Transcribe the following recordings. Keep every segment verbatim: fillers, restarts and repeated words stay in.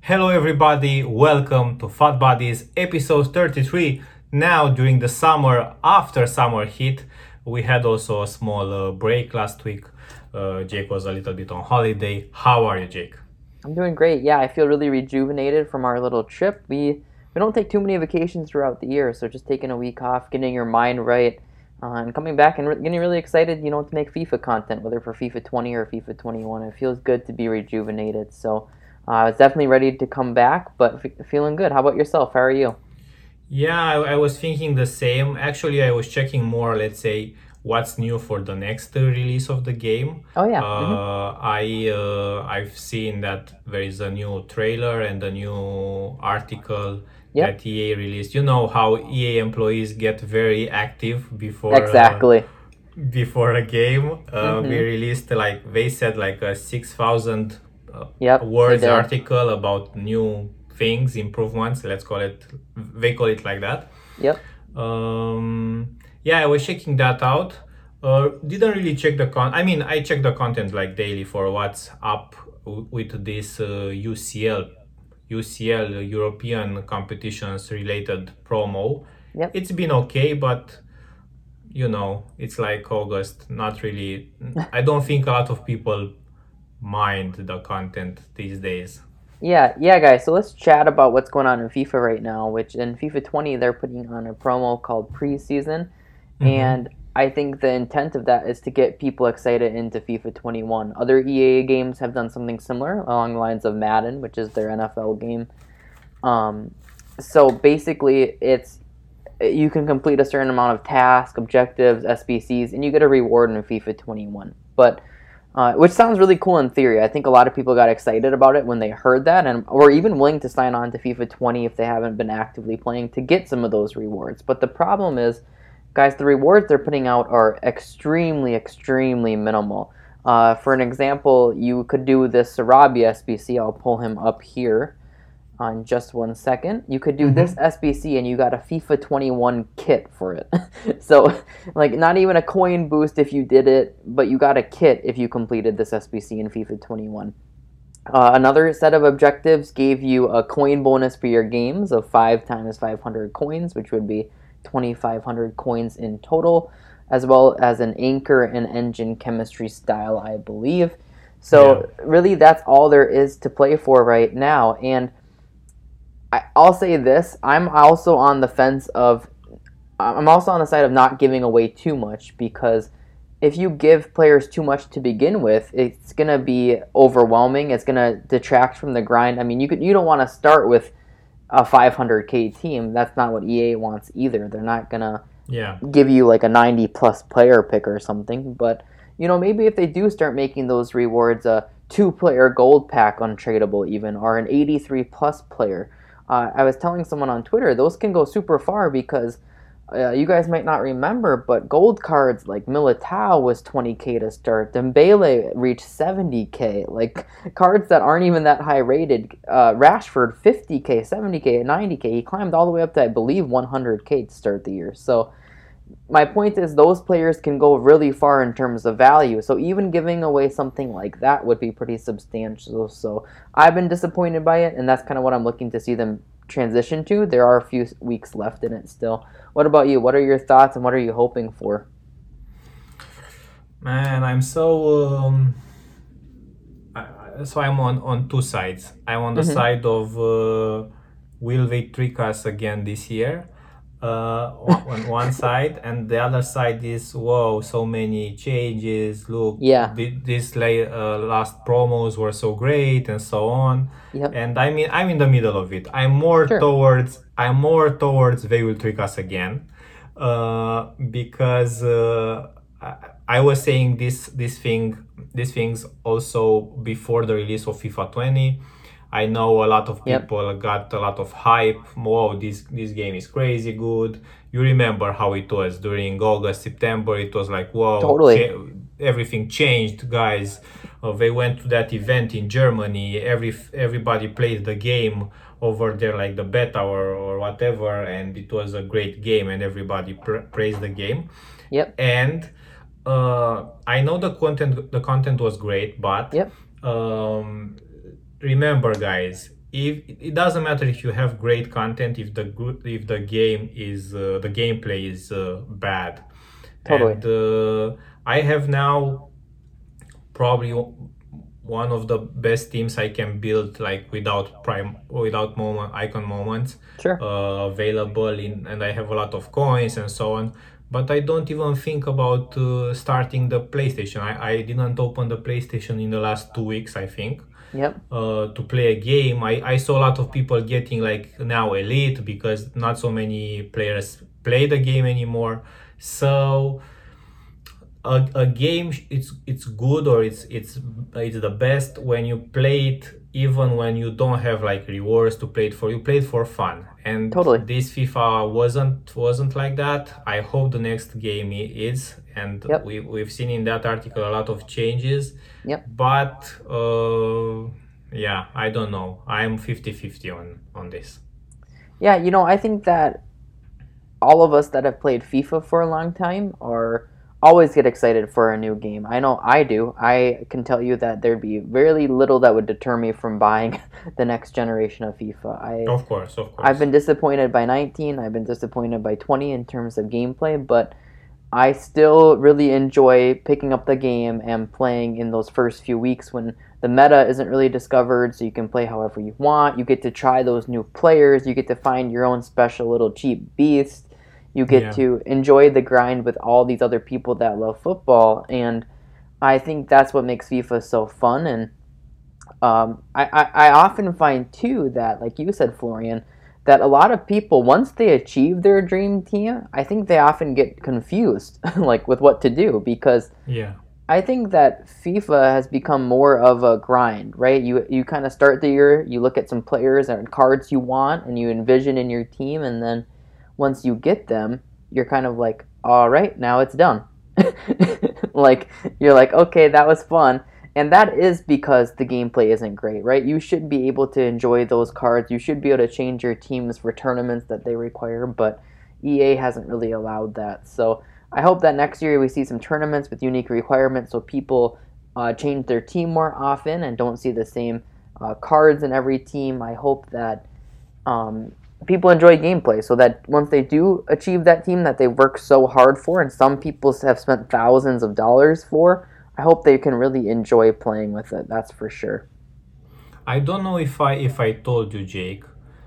Hello, everybody. Welcome to Fat Buddies episode thirty-three. Now, during the summer, after summer hit, we had also a small uh, break last week. Uh, Jake was a little bit on holiday. How are you, Jake? I'm doing great. Yeah, I feel really rejuvenated from our little trip. We we don't take too many vacations throughout the year, so just taking a week off, getting your mind right, uh, and coming back and re- getting really excited, you know, to make FIFA content, whether for FIFA twenty or FIFA twenty-one. It feels good to be rejuvenated. So uh, I was definitely ready to come back, but f- feeling good. How about yourself? How are you? Yeah, I, I was thinking the same. Actually, I was checking more, let's say, what's new for the next uh, release of the game. Oh yeah. hmm Uh, I uh, I've seen that there is a new trailer and a new article Yep. that E A released. You know how E A employees get very active before uh, Exactly. before a game. Uh, we hmm released like they said like a six thousand uh, Yep. They words did. article about new things, improvements. Let's call it. They call it like that. Yep. Um, yeah, I was checking that out. Uh, didn't really check the con. I mean, I check the content like daily for what's up w- with this uh, U C L, U C L uh, European competitions related promo. Yep. It's been okay, but you know, it's like August. Not really. I don't think a lot of people mind the content these days. Yeah, yeah, guys. So let's chat about what's going on in FIFA right now. Which in FIFA twenty, they're putting on a promo called Preseason, Mm-hmm. and I think the intent of that is to get people excited into FIFA twenty-one. Other E A games have done something similar along the lines of Madden, which is their N F L game. Um, so basically, it's you can complete a certain amount of tasks, objectives, S B Cs, and you get a reward in FIFA twenty-one. But uh, which sounds really cool in theory. I think a lot of people got excited about it when they heard that, and were even willing to sign on to FIFA twenty if they haven't been actively playing to get some of those rewards. But the problem is, guys, the rewards they're putting out are extremely, extremely minimal. Uh, for an example, you could do this Sarabia S B C. I'll pull him up here on just one second. You could do this Mm-hmm. S B C and you got a FIFA twenty-one kit for it. So, like, not even a coin boost if you did it, but you got a kit if you completed this S B C in FIFA twenty-one. Uh, another set of objectives gave you a coin bonus for your games of five times five hundred coins, which would be twenty-five hundred coins in total, as well as an anchor and engine chemistry style, I believe. Yeah. So, really, that's all there is to play for right now. And I, I'll say this: I'm also on the fence of, I'm also on the side of not giving away too much because if you give players too much to begin with, it's gonna be overwhelming. It's gonna detract from the grind. I mean, you could you don't want to start with a five hundred k team. That's not what E A wants either. They're not gonna Yeah. give you like a ninety plus player pick or something. But you know, maybe if they do start making those rewards a two player gold pack untradeable even, or an eighty-three plus player. Uh, I was telling someone on Twitter those can go super far because uh, you guys might not remember, but gold cards like Militao was twenty k to start. Dembele reached seventy k. Like cards that aren't even that high rated. Uh, Rashford fifty k, seventy k, ninety k. He climbed all the way up to I believe one hundred k to start the year. So my point is those players can go really far in terms of value. So even giving away something like that would be pretty substantial. So I've been disappointed by it, and that's kind of what I'm looking to see them transition to. There are a few weeks left in it still. What about you? What are your thoughts, and what are you hoping for? Man, I'm so um, I, I- so I'm on on two sides. I'm on the hmm side of uh, will they trick us again this year? Uh, on on one side, and the other side is whoa, so many changes. Look, Yeah. thi- this la- uh, last promos were so great, and so on. Yep. And I mean, I'm in the middle of it. I'm more Sure. towards I'm more towards they will trick us again, uh, because uh, I, I was saying this this thing these things also before the release of FIFA twenty. I know a lot of Yep. people got a lot of hype. Wow, this this game is crazy good. You remember how it was during August, September? It was like, wow, Totally. cha- everything changed, guys. Uh, they went to that event in Germany. Every everybody played the game over there, like the beta or, or whatever, and it was a great game, and everybody pr- praised the game. Yep. And uh, I know the content the content was great, but Yep. um, remember, guys, if it doesn't matter if you have great content, if the good if the game is uh, the gameplay is uh, bad. Totally. And uh, I have now probably one of the best teams I can build, like without prime without moment icon moments Sure. uh, available in, and I have a lot of coins and so on. But I don't even think about uh, starting the PlayStation. I, I didn't open the PlayStation in the last two weeks, I think, Yep. uh, to play a game. I, I saw a lot of people getting like now Elite because not so many players play the game anymore. So a, a game, it's it's good, or it's it's it's the best when you play it even when you don't have like rewards to play it for. You play it for fun, and Totally. this FIFA wasn't wasn't like that. I hope the next game is, and Yep. we we've seen in that article a lot of changes. Yep. But uh yeah, I don't know, I'm fifty fifty on on this. Yeah, you know, I think that all of us that have played FIFA for a long time are always get excited for a new game. I know I do. I can tell you that there'd be very little that would deter me from buying the next generation of FIFA. I Of course, of I've course. been disappointed by nineteen, I've been disappointed by twenty in terms of gameplay, but I still really enjoy picking up the game and playing in those first few weeks when the meta isn't really discovered, so you can play however you want. You get to try those new players, you get to find your own special little cheap beast, you get Yeah. to enjoy the grind with all these other people that love football, and I think that's what makes FIFA so fun. And um, I, I, I often find too that, like you said, Florian, that a lot of people, once they achieve their dream team, I think they often get confused, like with what to do, because Yeah. I think that FIFA has become more of a grind, right? You you kind of start the year, you look at some players and cards you want, and you envision in your team, and then once you get them, you're kind of like, all right, now it's done. Like you're like, okay, that was fun, and that is because the gameplay isn't great, right? You should be able to enjoy those cards. You should be able to change your teams for tournaments that they require, but E A hasn't really allowed that. So I hope that next year we see some tournaments with unique requirements so people uh, change their team more often and don't see the same uh, cards in every team. I hope that um, people enjoy gameplay so that once they do achieve that team that they work so hard for, and some people have spent thousands of dollars for, I hope they can really enjoy playing with it. That's for sure. I don't know if I if I told you, Jake.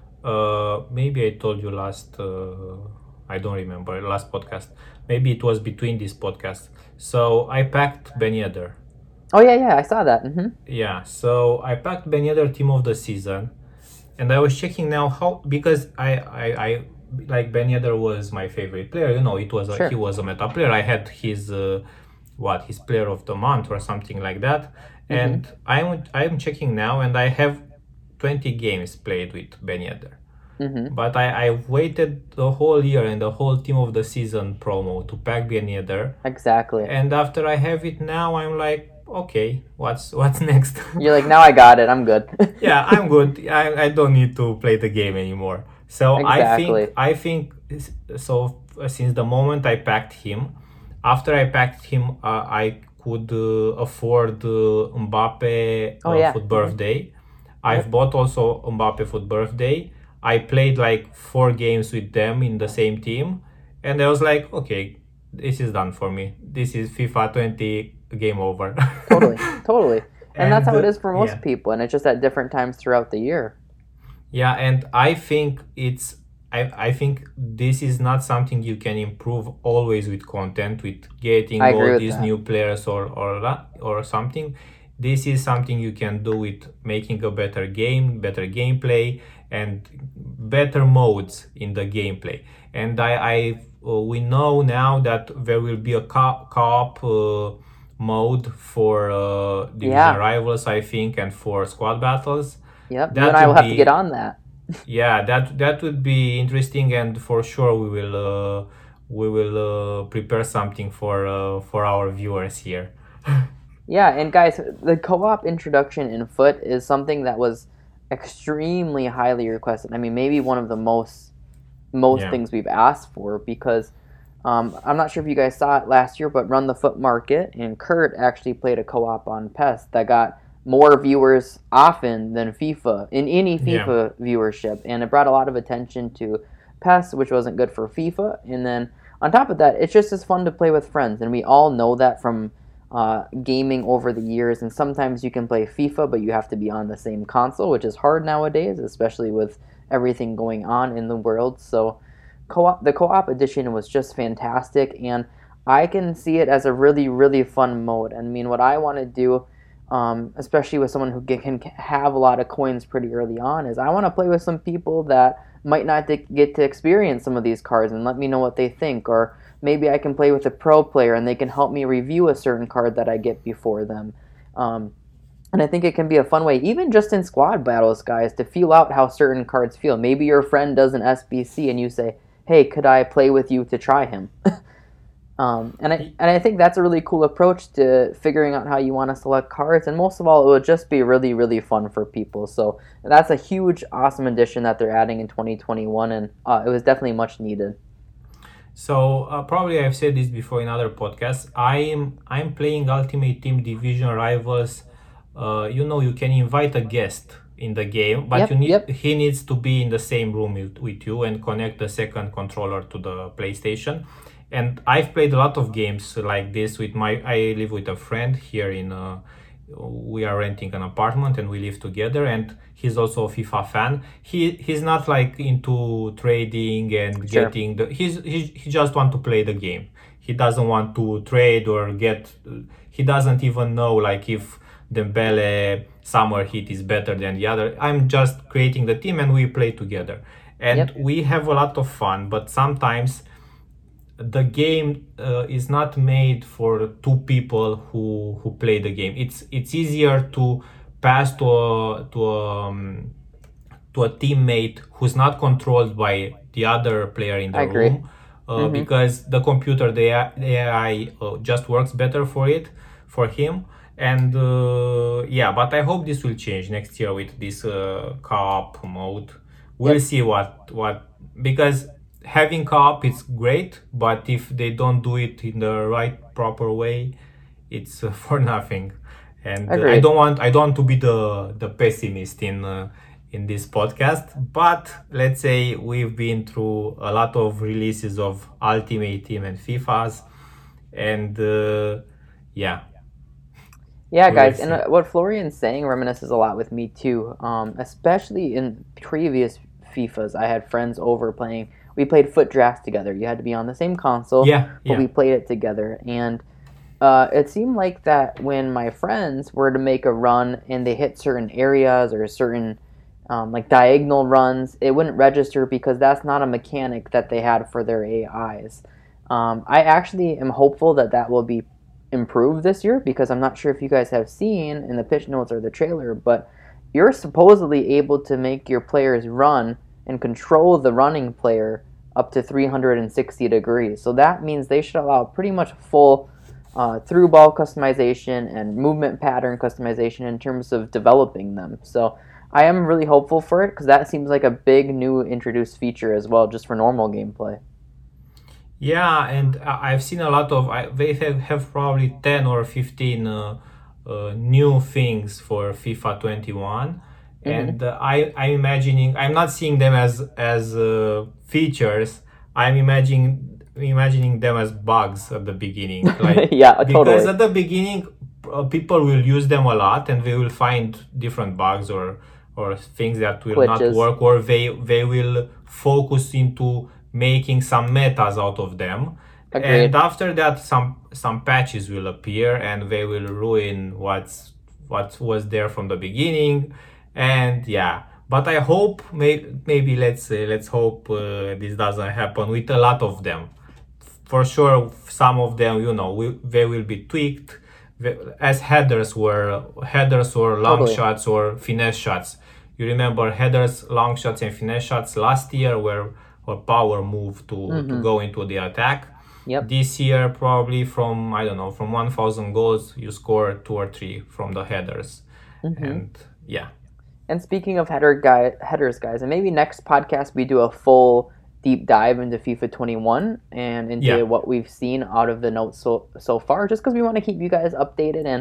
Uh, maybe I told you last. Uh, I don't remember last podcast. Maybe it was between this podcast. So I packed Ben Yedder. Oh yeah, yeah, I saw that. Hmm. Yeah. So I packed Ben Yedder team of the season, and I was checking now how, because I I, I like Ben Yedder was my favorite player. You know, it was a, he Sure. was a meta player. I had his uh, what his player of the month or something like that. Hmm. And I'm I'm checking now, and I have twenty games played with Ben Yedder. Hmm. But I, I waited the whole year and the whole team of the season promo to pack Ben Yedder. Exactly. And after I have it now, I'm like, okay, what's what's next? You're like, now I got it. I'm good. Yeah, I'm good. I, I don't need to play the game anymore. So I think Exactly. I think so. uh, Since the moment I packed him, after I packed him, uh, I could uh, afford uh, Mbappe Oh uh, yeah. for Hmm. birthday. I've Yep. bought also Mbappe for birthday. I played like four games with them in the same team, and I was like, okay, this is done for me. This is FIFA twenty, game over. Totally. Totally. And that's And how it uh, is for most yeah. people, and it's just at different times throughout the year. Yeah, and I think it's I, I think this is not something you can improve always with content, with I getting agree all with these that. new players or or la- or something. This is something you can do with making a better game, better gameplay, and better modes in the gameplay. And I, I uh, we know now that there will be a co- co-op uh, mode for uh, division Yeah. rivals, I think, and for squad battles. Yep. You and That I will would have to get be, on that. yeah, that that would be interesting, and for sure we will uh, we will uh, prepare something for uh, for our viewers here. Yeah, and guys, the co-op introduction in Foot is something that was extremely highly requested. I mean, maybe one of the most most Yeah. things we've asked for because um, I'm not sure if you guys saw it last year, but Run the Foot Market and Kurt actually played a co-op on PES that got more viewers often than FIFA in any Yeah. FIFA viewership, and it brought a lot of attention to PES, which wasn't good for FIFA. And then on top of that, it's just as fun to play with friends, and we all know that from uh, gaming over the years. And sometimes you can play FIFA, but you have to be on the same console, which is hard nowadays, especially with everything going on in the world. So, co-op, the co-op edition was just fantastic, and I can see it as a really, really fun mode. I mean, what I want to do, um, especially with someone who can have a lot of coins pretty early on, is I want to play with some people that might not get to experience some of these cards and let me know what they think. Or maybe I can play with a pro player and they can help me review a certain card that I get before them. Um, and I think it can be a fun way, even just in squad battles, guys, to feel out how certain cards feel. Maybe your friend does an S B C and you say, hey, could I play with you to try him? Um, and I and I think that's a really cool approach to figuring out how you want to select cards, and most of all, it will just be really, really fun for people. So that's a huge, awesome addition that they're adding in twenty twenty-one, and uh, it was definitely much needed. So uh, probably I've said this before in other podcasts. I'm I'm playing Ultimate Team Division Rivals. Uh, you know, you can invite a guest in the game, but you Yep, need yep, he needs to be in the same room with, with you and connect the second controller to the PlayStation. And I've played a lot of games like this with my. I live with a friend here in. Uh, we are renting an apartment and we live together, and he's also a FIFA fan. He he's not like into trading and sure. getting the. He's he, he just want to play the game. He doesn't want to trade or get. He doesn't even know like if Dembele summer heat is better than the other. I'm just creating the team and we play together, and Yep, we have a lot of fun. But sometimes the game uh, is not made for two people who who play the game. It's it's easier to pass to a to a um, to a teammate who's not controlled by the other player in I the agree. room, uh, Mm-hmm. because the computer, the A I, uh, just works better for it, for him. And uh, yeah, but I hope this will change next year with this uh, co-op mode. We'll Yep, see what what because having co-op is great, but if they don't do it in the right proper way, it's uh, for nothing. And uh, I agreed. don't want I don't want to be the the pessimist in uh, in this podcast, but let's say we've been through a lot of releases of Ultimate Team and FIFAs, and uh, yeah, Yeah, we will guys, and uh, see. what Florian's saying reminisces a lot with me too. Um, especially in previous FIFAs, I had friends over playing. We played foot drafts together. You had to be on the same console, Yeah, but we yeah, played it together. And uh, it seemed like that when my friends were to make a run and they hit certain areas or certain um, like diagonal runs, it wouldn't register because that's not a mechanic that they had for their A Is. Um, I actually am hopeful that that will be improved this year because I'm not sure if you guys have seen in the pitch notes or the trailer, but you're supposedly able to make your players run and control the running player up to three hundred sixty degrees. So that means they should allow pretty much full uh, through ball customization and movement pattern customization in terms of developing them. So I am really hopeful for it because that seems like a big new introduced feature as well, just for normal gameplay. yeah. And I- I've seen a lot of. I, they have, have probably ten or fifteen uh, uh, new things for FIFA twenty-one, Mm-hmm. and uh, I I'm imagining. I'm not seeing them as as uh, features. I'm imagining imagining them as bugs at the beginning, like Yeah, because totally. at the beginning uh, people will use them a lot and they will find different bugs or or things that will not Glitches. work, or they they will focus into making some metas out of them, and Agreed. after that some some patches will appear and they will ruin what's what was there from the beginning. And yeah, but I hope may, maybe let's uh, let's hope uh, this doesn't happen with a lot of them. For sure some of them, you know, will, they will be tweaked as headers were headers or long Totally. shots or finesse shots. You remember headers, long shots, and finesse shots last year where or power move to to Mm-hmm. go into the attack. Yep. This year probably from I don't know, from one thousand goals you score two or three from the headers. Mm-hmm. And yeah, And speaking of header guy headers, guys, and maybe next podcast we do a full deep dive into FIFA twenty-one and into yeah, what we've seen out of the notes so so far, just because we want to keep you guys updated and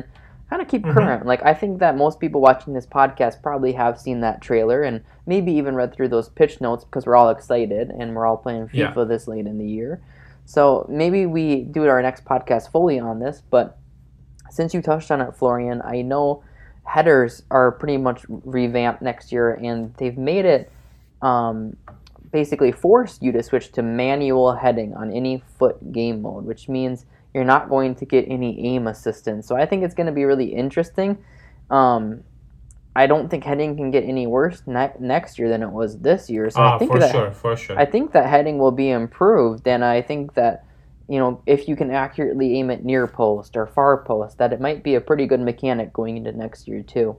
kind of keep Mm-hmm. current. Like I think that most people watching this podcast probably have seen that trailer and maybe even read through those pitch notes because we're all excited and we're all playing Yeah. FIFA this late in the year. So maybe we do our next podcast fully on this, but since you touched on it, Florian, I know headers are pretty much revamped next year, and they've made it um, basically forced you to switch to manual heading on any foot game mode, which means you're not going to get any aim assistance. So I think it's going to be really interesting. Um, I don't think heading can get any worse ne- next year than it was this year. So I Ah, think for that sure, for sure. I think that heading will be improved, and I think that you know if you can accurately aim at near post or far post, that it might be a pretty good mechanic going into next year too.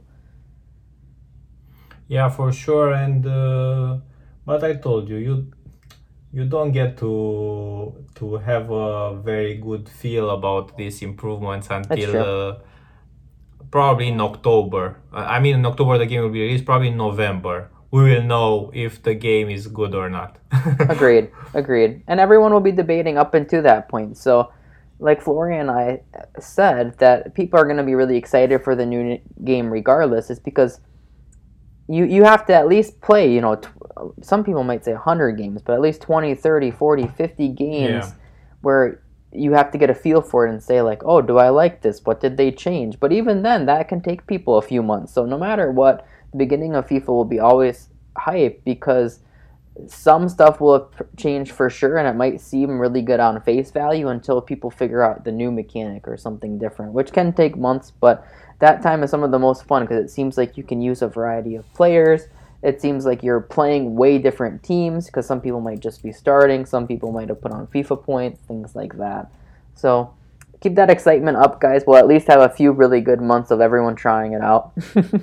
Yeah, for sure. And uh, but I told you, you you don't get to to have a very good feel about these improvements That's until true. uh, probably in October. Uh, I mean, in October the game will be released. Probably in November we will know if the game is good or not. Agreed. Agreed. And everyone will be debating up until that point. So, like Florian and I said, that people are going to be really excited for the new game regardless. Is because you you have to at least play, you know, t- some people might say one hundred games, but at least twenty, thirty, forty, fifty Yeah. games where you have to get a feel for it and say like, "Oh, do I like this? What did they change?" But even then, that can take people a few months. So no matter what, the beginning of FIFA will be always hype because some stuff will have changed for sure and it might seem really good on face value until people figure out the new mechanic or something different, which can take months, but that time is some of the most fun because it seems like you can use a variety of players. It seems like you're playing way different teams because some people might just be starting, some people might have put on FIFA points, things like that. So keep that excitement up, guys. We'll at least have a few really good months of everyone trying it out.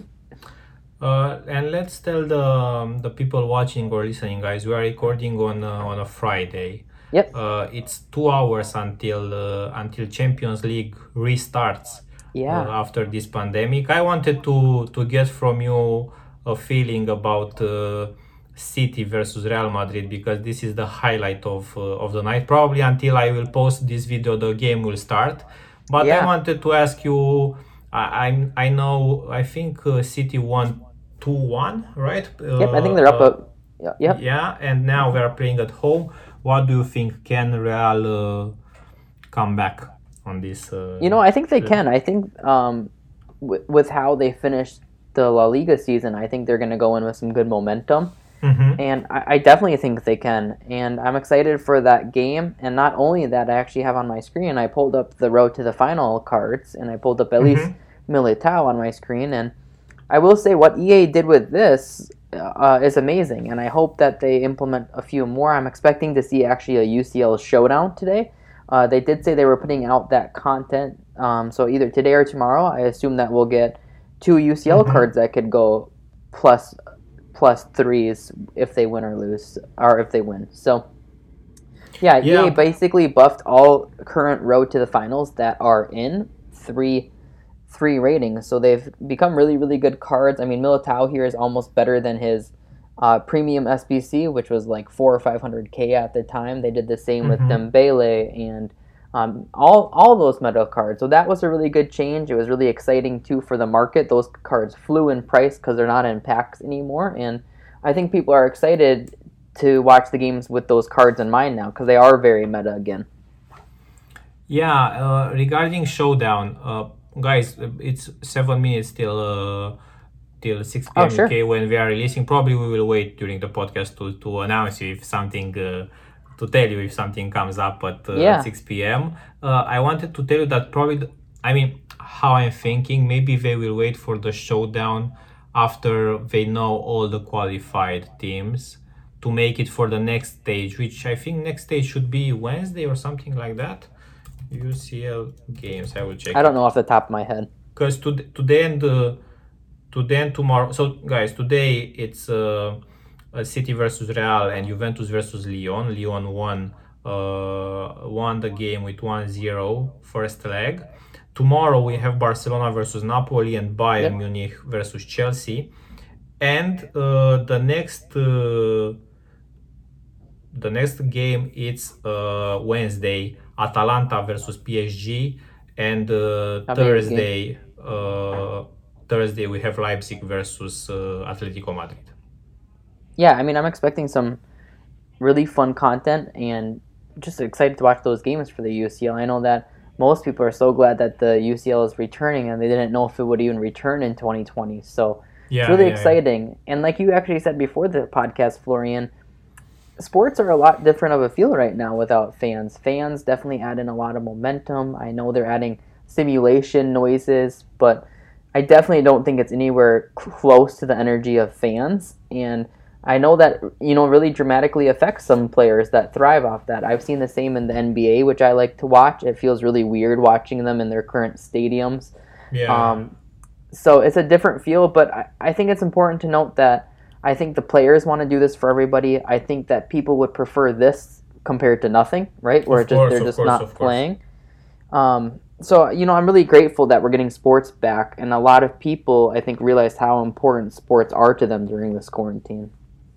Uh, and let's tell the um, the people watching or listening, guys. We are recording on uh, on a Friday. Yep. Uh, it's two hours until uh, until Champions League restarts uh, Yeah. after this pandemic. I wanted to to get from you a feeling about uh, City versus Real Madrid because this is the highlight of uh, of the night. Probably until I will post this video, the game will start. But I Yeah. wanted to ask you. I I'm, I know. I think uh, City won two one, right? Yep. I think Uh, they're up uh, a. Yep. yeah, and now we are playing at home. What do you think? Can Real uh, come back on this? You Uh, know, I think they can. I think um, w- with how they finished the La Liga season, I think they're going to go in with some good momentum. mm-hmm, And I, I definitely think they can. And I'm excited for that game. And not only that, I actually have on my screen, I pulled up the road to the final cards, and I pulled up at least mm-hmm. Militao on my screen. And I will say what E A did with this uh, is amazing. And I hope that they implement a few more. I'm expecting to see actually a U C L showdown today. Uh, they did say they were putting out that content. Um, so either today or tomorrow, I assume that we'll get two U C L Mm-hmm. cards that could go plus plus threes if they win or lose, or if they win. So yeah, E A Yeah. basically buffed all current road to the finals that are in three three ratings. So they've become really really good cards. I mean, Militao here is almost better than his uh, premium S B C, which was like four or five hundred K at the time. They did the same with Mm-hmm. Dembele and um, all all those meta cards. So that was a really good change. It was really exciting too for the market. Those cards flew in price because they're not in packs anymore, and I think people are excited to watch the games with those cards in mind now because they are very meta again. Yeah. Uh, regarding showdown, uh, guys, it's seven minutes till uh, till six Oh p m. U K sure, when we are releasing. Probably we will wait during the podcast to to announce you if something. Uh, to tell you if something comes up at uh, at yeah, six p m. Uh, I wanted to tell you that probably, the, I mean, how I'm thinking, maybe they will wait for the showdown after they know all the qualified teams to make it for the next stage, which I think next stage should be Wednesday or something like that. U C L games, I will I check don't it. know off the top of my head. Because to, today and uh, today and tomorrow. So guys, today it's uh, uh, City versus Real and Juventus versus Lyon. Lyon won uh, won the game with one zero first leg. Tomorrow we have Barcelona versus Napoli and Bayern Yep. Munich versus Chelsea. And uh, the next uh, the next game it's uh, Wednesday, Atalanta versus P S G, and uh, That'll be a good game. Thursday uh, Thursday we have Leipzig versus uh, Atletico Madrid. Yeah, I mean, I'm expecting some really fun content and just excited to watch those games for the U C L. I know that most people are so glad that the U C L is returning and they didn't know if it would even return in twenty twenty. So it's Yeah, really yeah, yeah. exciting. And like you actually said before the podcast, Florian, sports are a lot different of a feel right now without fans. Fans definitely add in a lot of momentum. I know they're adding simulation noises, but I definitely don't think it's anywhere close to the energy of fans. And I know that, you know, really dramatically affects some players that thrive off that. I've seen the same in the N B A, which I like to watch. It feels really weird watching them in their current stadiums. Yeah. Um, so it's a different feel, but I, I think it's important to note that I think the players want to do this for everybody. I think that people would prefer this compared to nothing, right? Where Of it just course, they're of just course, not of course. playing. Um, so you know, I'm really grateful that we're getting sports back, and a lot of people I think realized how important sports are to them during this quarantine.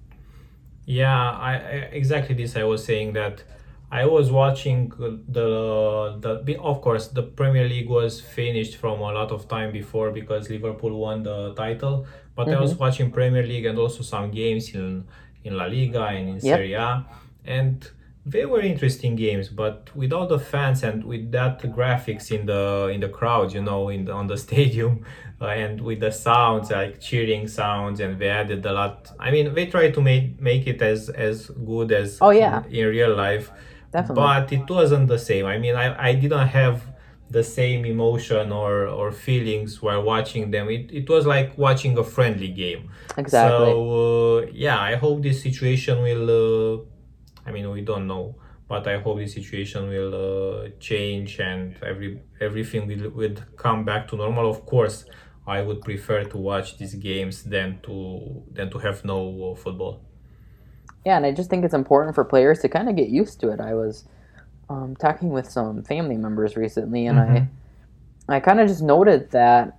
Yeah, I, I exactly this I was saying that I was watching the the of course the Premier League was finished from a lot of time before because Liverpool won the title, but I Mm-hmm. was watching Premier League and also some games in in La Liga and in Yep. Serie A, and they were interesting games, but without the fans and with that graphics in the in the crowd, you know, in the, on the stadium, uh, and with the sounds like cheering sounds, and they added a lot. I mean, they tried to make make it as as good as Oh in yeah, in real life, definitely. but it wasn't the same. I mean, i i didn't have the same emotion or or feelings while watching them. It, it was like watching a friendly game. Exactly. So uh, yeah, I hope this situation will uh, I mean, we don't know, but I hope the situation will uh, change and every everything will will come back to normal. Of course, I would prefer to watch these games than to than to have no uh, football. Yeah, and I just think it's important for players to kind of get used to it. I was um, talking with some family members recently, and I Mm-hmm. I kind of just noted that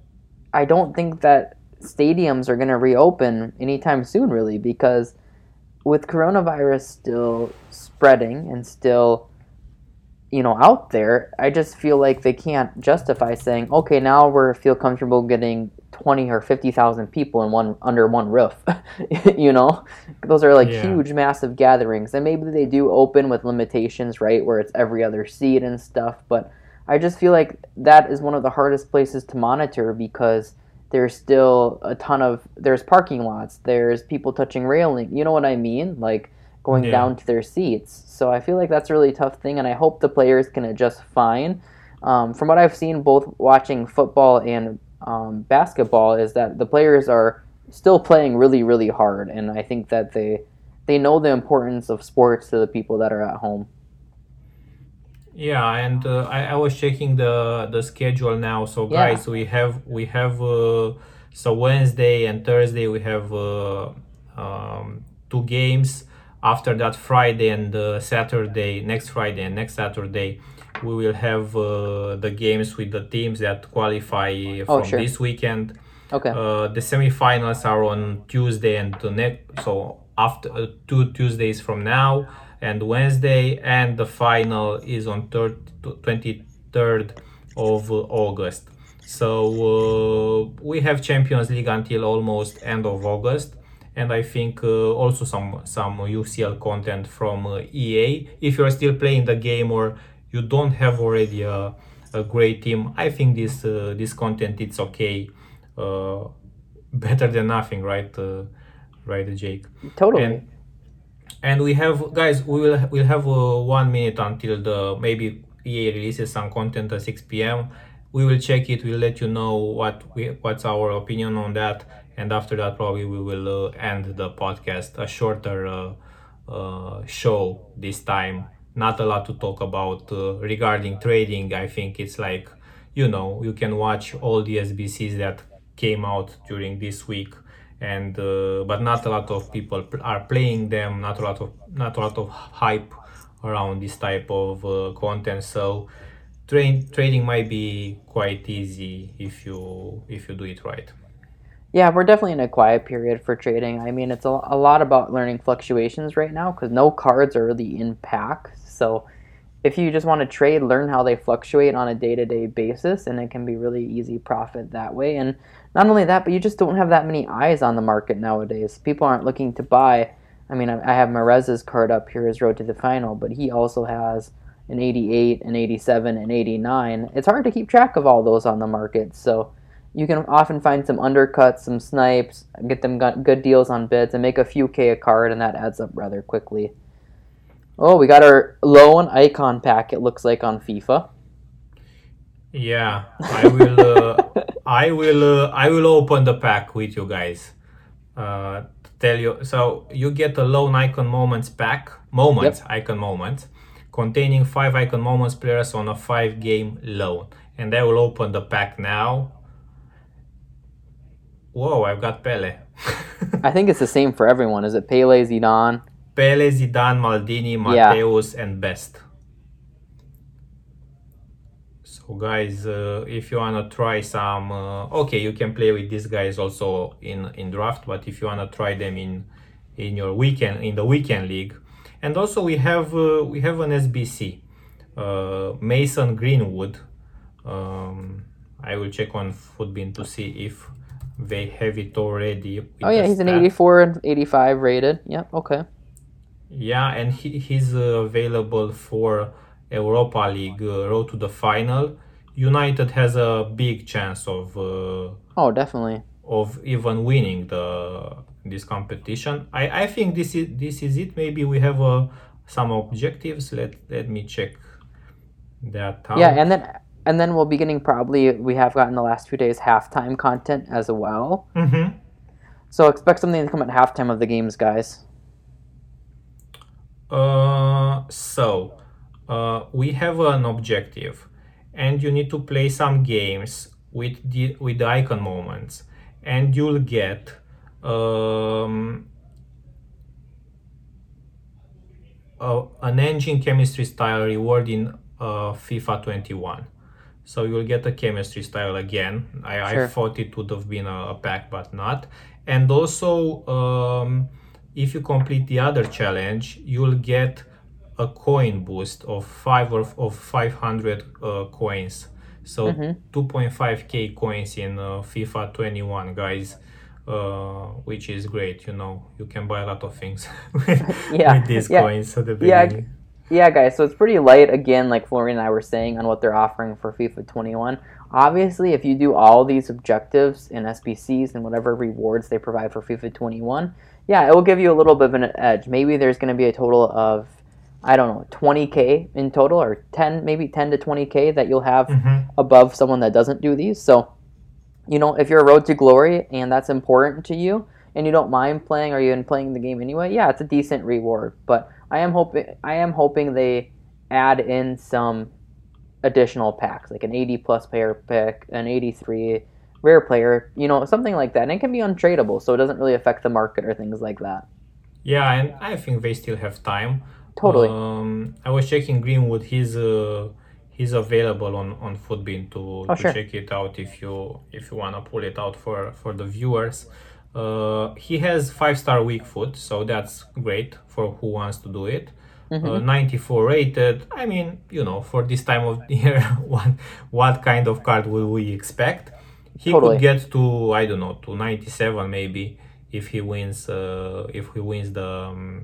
I don't think that stadiums are going to reopen anytime soon, really, because with coronavirus still spreading and still, you know, out there, I just feel like they can't justify saying, okay, now we're feel comfortable getting twenty or fifty thousand people in one under one roof. You know, those are like Yeah. huge, massive gatherings, and maybe they do open with limitations, right, where it's every other seat and stuff. But I just feel like that is one of the hardest places to monitor because there's still a ton of there's parking lots, there's people touching railing. You know what I mean? Like going Yeah. down to their seats. So I feel like that's a really tough thing, and I hope the players can adjust fine. Um, from what I've seen, both watching football and um, basketball, is that the players are still playing really, really hard, and I think that they they know the importance of sports to the people that are at home. Yeah, and uh, I, I was checking the the schedule now. So Yeah. guys, we have we have uh, so Wednesday and Thursday we have uh, um, two games. After that, Friday and uh, Saturday, next Friday and next Saturday, we will have uh, the games with the teams that qualify Oh, from sure. this weekend. Okay. Uh, the semifinals are on Tuesday and the next, so after uh, two Tuesdays from now and Wednesday, and the final is on third, twenty-third of uh, August. So uh, we have Champions League until almost end of August, and I think uh, also some some U C L content from uh, E A. If you're still playing the game or you don't have already a, a great team, I think this uh, this content it's okay, uh, better than nothing, right? Uh, right, Jake? Totally. And and we have guys, we will we'll have uh, one minute until the maybe E A releases some content at six p m. We will check it. We'll let you know what we what's our opinion on that, and after that, probably we will uh, end the podcast. A shorter uh, uh, show this time. Not a lot to talk about uh, regarding trading. I think it's like, you know, you can watch all the S B Cs that came out during this week, and uh, but not a lot of people pl- are playing them. Not a lot of not a lot of hype around this type of uh, content. So tra- trading might be quite easy if you if you do it right. Yeah, we're definitely in a quiet period for trading. I mean, it's a, a lot about learning fluctuations right now because no cards are really in pack. So if you just want to trade, learn how they fluctuate on a day-to-day basis, and it can be really easy profit that way. And not only that, but you just don't have that many eyes on the market nowadays. People aren't looking to buy. I mean, I have Marez's card up here, his road to the final, but he also has an eighty-eight, an eighty-seven, an eighty-nine. It's hard to keep track of all those on the market, so you can often find some undercuts, some snipes, get them good deals on bids, and make a few K a card, and that adds up rather quickly. Oh, we got our lone icon pack, it looks like, on FIFA. Yeah, I will. Uh, I will. Uh, I will open the pack with you guys. Uh, to tell you. So you get a lone icon moments pack. Moments yep. Icon moments, containing five icon moments players on a five-game loan, and I will open the pack now. Whoa! I've got Pele. I think it's the same for everyone. Is it Pele, Zidane? Pele, Zidane, Maldini, Mateus, yeah. and Best. So guys, uh, if you wanna try some, uh, okay, you can play with these guys also in in draft. But if you wanna try them in in your weekend in the weekend league, and also we have uh, we have an S B C, uh, Mason Greenwood. Um, I will check on Footbin to see if they have it already. Oh yeah, he's an eighty-four and eighty-five rated. Yep. Okay. Yeah, and he, he's uh, available for Europa League uh, road to the final. United has a big chance of uh, oh definitely of even winning the this competition. I, I think this is this is it. Maybe we have uh, some objectives. Let let me check that out. Yeah, and then and then we'll be getting, probably we have gotten the last few days, halftime content as well. Mm-hmm. So expect something to come at halftime of the games, guys. Uh, so uh, we have an objective, and you need to play some games with the with the icon moments, and you'll get um, a, an engine chemistry style reward in uh, FIFA twenty-one. So you'll get a chemistry style again. I, sure. I thought it would have been a, a pack, but not. And also, um, if you complete the other challenge, you'll get a coin boost of five or of five hundred uh, coins. So mm-hmm. two point five K coins in uh, FIFA twenty-one, guys, uh, which is great. You know, you can buy a lot of things with, yeah. with these yeah. coins at the beginning. Yeah. Yeah, guys, so it's pretty light, again, like Florian and I were saying, on what they're offering for FIFA twenty-one. Obviously, if you do all these objectives and S B Cs and whatever rewards they provide for FIFA twenty-one, yeah, it will give you a little bit of an edge. Maybe there's going to be a total of, I don't know, twenty K in total, or ten, maybe ten to twenty K that you'll have mm-hmm. above someone that doesn't do these. So, you know, if you're a road to glory and that's important to you, and you don't mind playing, or you're even playing the game anyway, yeah, it's a decent reward. But I am hoping I am hoping they add in some additional packs, like an eighty plus player pick, an eighty-three rare player, you know, something like that. And it can be untradeable, so it doesn't really affect the market or things like that. Yeah, and I think they still have time. Totally. Um, I was checking Greenwood. He's uh, he's available on on Footbin to, oh, to sure. check it out if you if you wanna pull it out for for the viewers. Uh, he has five-star weak foot, so that's great for who wants to do it. Mm-hmm. Uh, ninety-four rated. I mean, you know, for this time of year, what what kind of card will we expect? He totally. could get to, I don't know, to ninety-seven maybe if he wins. Uh, if he wins the um,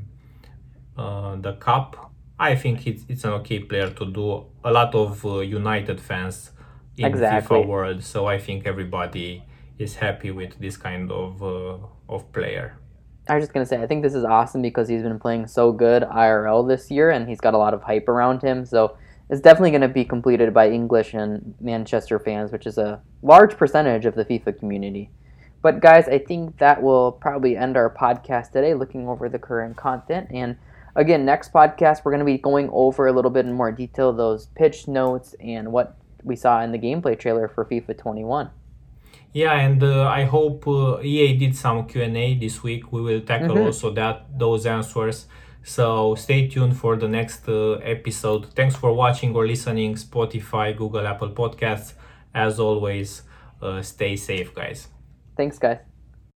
uh, the cup. I think it's it's an okay player to do. A lot of uh, United fans in exactly. FIFA world, so I think everybody is happy with this kind of uh, of player. I was just gonna say, I think this is awesome because he's been playing so good I R L this year, and he's got a lot of hype around him. So it's definitely going to be completed by English and Manchester fans, which is a large percentage of the FIFA community. But guys, I think that will probably end our podcast today, looking over the current content. And again, next podcast we're going to be going over a little bit in more detail those pitch notes and what we saw in the gameplay trailer for FIFA twenty-one. Yeah, and uh, I hope uh, E A did some Q and A this week. We will tackle mm-hmm. also that those answers. So stay tuned for the next uh, episode. Thanks for watching or listening. Spotify, Google, Apple Podcasts. As always, uh, stay safe, guys. Thanks, guys.